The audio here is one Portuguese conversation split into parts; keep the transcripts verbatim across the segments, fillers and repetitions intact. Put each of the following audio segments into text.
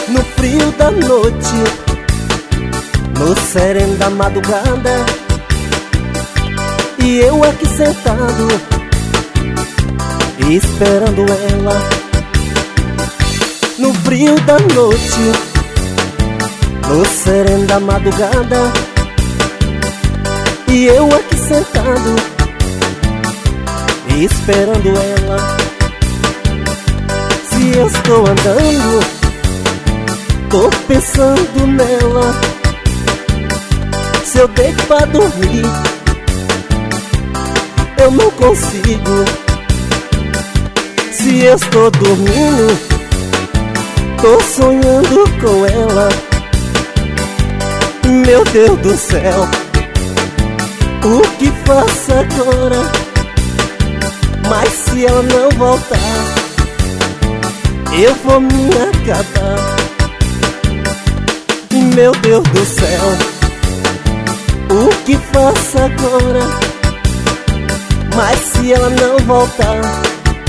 No frio da noite, no sereno da madrugada, e eu aqui sentado, esperando ela. No frio da noite, no sereno da madrugada, e eu aqui sentado, esperando ela. Se eu estou andando, tô pensando nela. Se eu deito pra dormir, eu não consigo. Se eu estou dormindo, tô sonhando com ela. Meu Deus do céu, o que faço agora? Mas se ela não voltar, eu vou me acabar. Meu Deus do céu, o que faço agora? Mas se ela não voltar,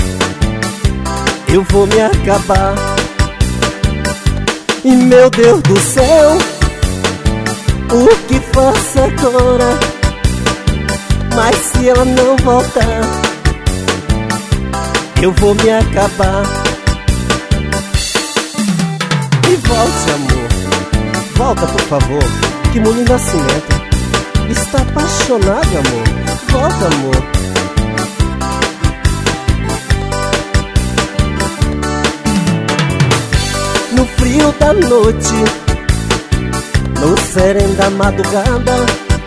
eu vou me acabar. E meu Deus do céu, o que faço agora? Mas se ela não voltar, eu vou me acabar. E volte, amor, volta por favor, que Murilo Nascimento está apaixonado, amor. Volta, amor. No frio da noite, no sereno da madrugada,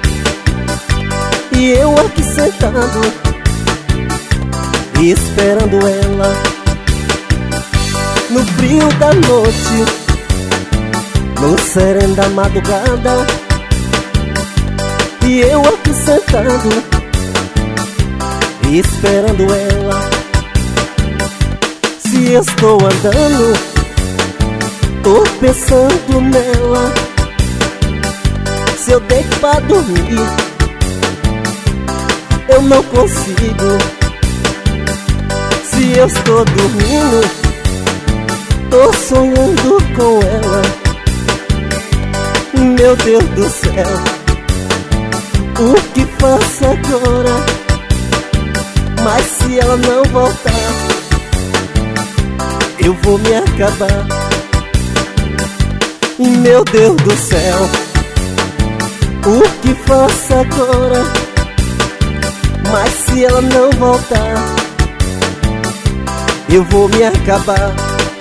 e eu aqui sentado, esperando ela. No frio da noite, no sereno da madrugada, e eu aqui sentado, esperando ela. Se eu estou andando, tô pensando nela. Se eu deito pra dormir, eu não consigo. Se eu estou dormindo, tô sonhando com ela. Meu Deus do céu, o que faço agora? Mas se ela não voltar, eu vou me acabar. Meu Deus do céu, o que faço agora? Mas se ela não voltar, eu vou me acabar.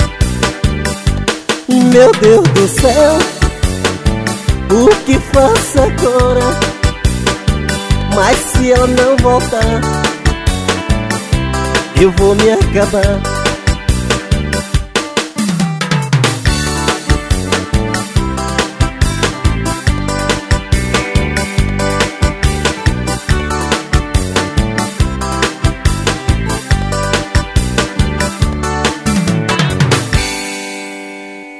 Meu Deus do céu, o que faço agora? Mas se ela não voltar, eu vou me acabar.